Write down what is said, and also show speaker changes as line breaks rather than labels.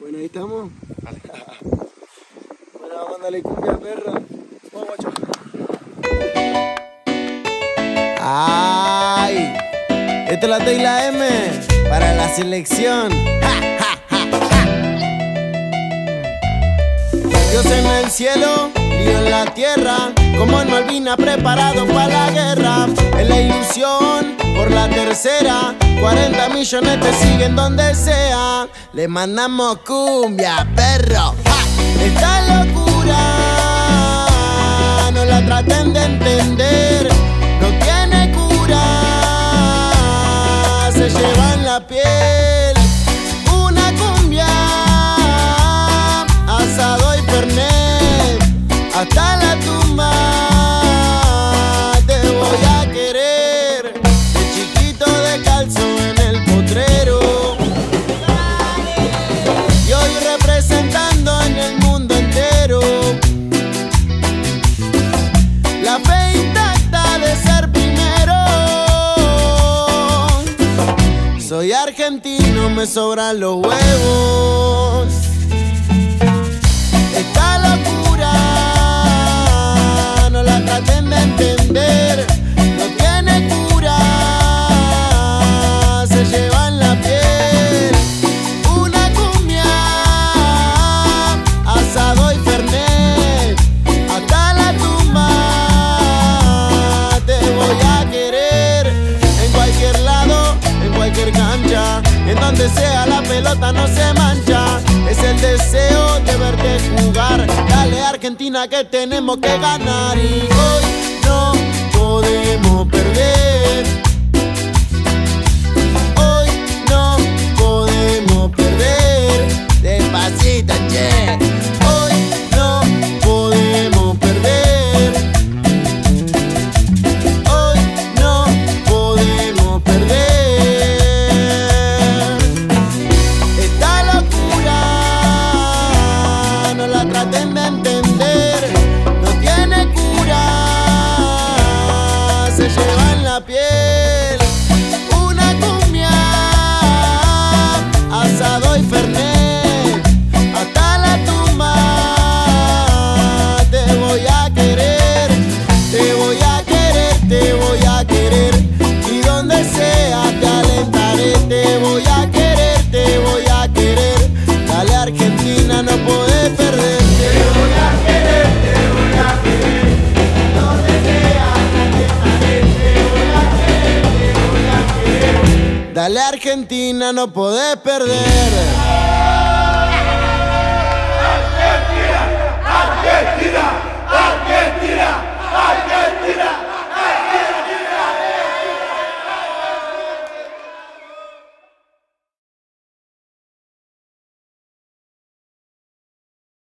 Bueno, ahí estamos. Bueno, vamos a mandarle cumbia, perro. Vamos, guacho. Ay, esta es la T y la M para la selección. Dios en el cielo, lío en la tierra, como en Malvinas preparado para la guerra. En la ilusión por la tercera, 40 millones te siguen donde sea. Le mandamos cumbia, perro. Esta locura no la traten de entender, no tiene cura, se lleva en la piel. Una cumbia, asado y fernet, hasta la tumba te voy a querer. De chiquito descalzo en el potrero, y hoy representando en el mundo entero la fe intacta de ser primero. Soy argentino, me sobran los huevos. Esta locura no la traten de entender, no tiene cura, se lleva en la piel. Una cumbia, asado y fernet, hasta la tumba te voy a querer. En cualquier lado, en cualquier cancha, en donde sea la pelota no se mancha. Es el deseo de verte jugar. Dale Argentina que tenemos que ganar, y hoy no podemos perder. Hoy no podemos perder. Despacito, che. Hoy no podemos perder. Hoy no podemos perder. Esta locura no la traten de entender, no tiene cura, se lleva en la piel. Una cumbia, asado y fernet, hasta la tumba te voy a querer, te voy a querer, te voy a querer, y donde sea te alentaré. Te voy a querer, te voy a querer. Dale Argentina, no podés perder. Te voy a querer, te voy a querer, donde sea te alentaré. Te voy a querer, te voy a querer. Dale Argentina, no podés perder.